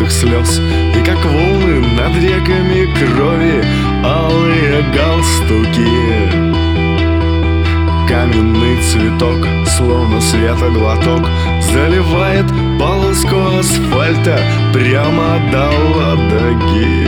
желтых слез, и как волны над реками крови алые галстуки. Каменный цветок, словно светоглоток, заливает полоску асфальта прямо до Ладоги.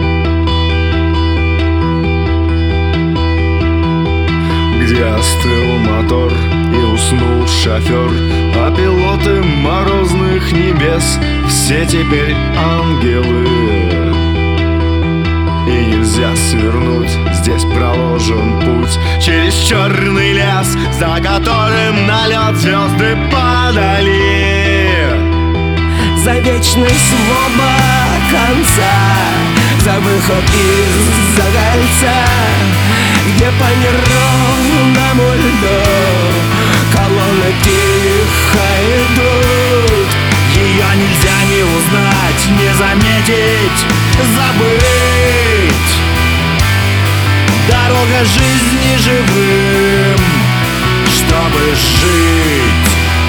Где остыл мотор и уснул шофер, а пилоты морозных небес все теперь ангелы. И нельзя свернуть, здесь проложен путь через черный лес, за которым на лед звезды падали. За вечность в оба конца, за выход из-за кольца, где по неровному льду колонны тихо идут. Ее нельзя не узнать, не заметить, забыть. Дорога жизни живым, чтобы жить.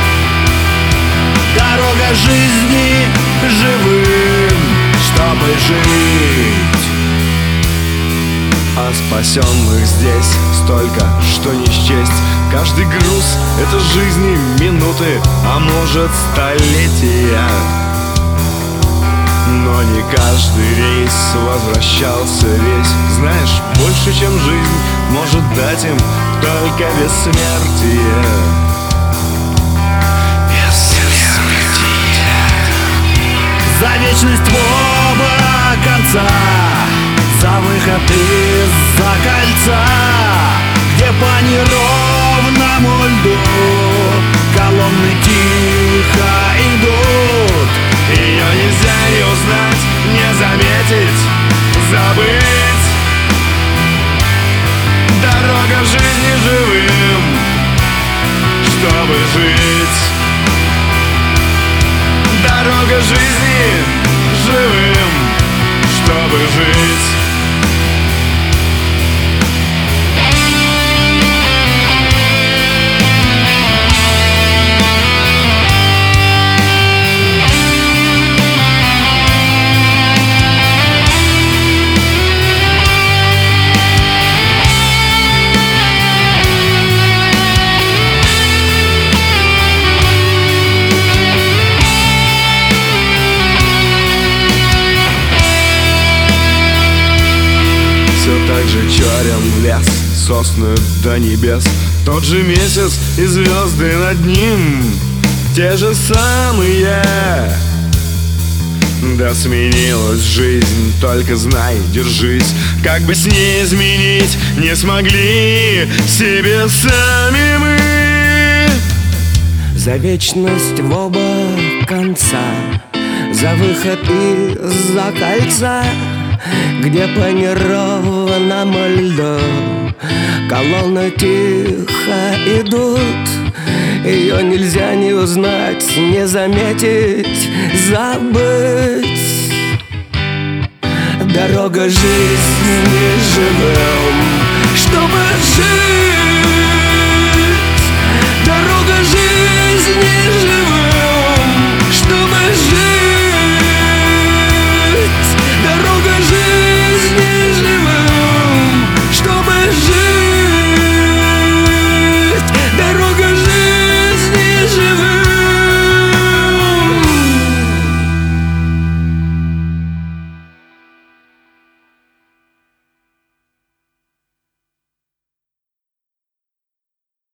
Дорога жизни живым, чтобы жить. А спасенных здесь столько, что не счесть. Каждый груз — это жизни минуты, а может столетия. Но не каждый рейс возвращался весь. Знаешь, больше, чем жизнь может дать им только бессмертие. За вечность в оба конца, за выход из-за кольца, где по неровному льду колонны тихо идут. Ее нельзя не узнать, не заметить, забыть. Дорога жизни живым, чтобы жить. Дорога жизни живым, чтобы жить. Так же черен лес, сосны до небес, тот же месяц и звезды над ним, те же самые. Да сменилась жизнь, только знай, держись. Как бы с ней изменить не смогли себе сами мы. За вечность в оба конца, за выход из-за кольца, где по неровному льду колонны тихо идут. Ее нельзя не узнать, не заметить, забыть. Дорога жизни живым, чтобы жить.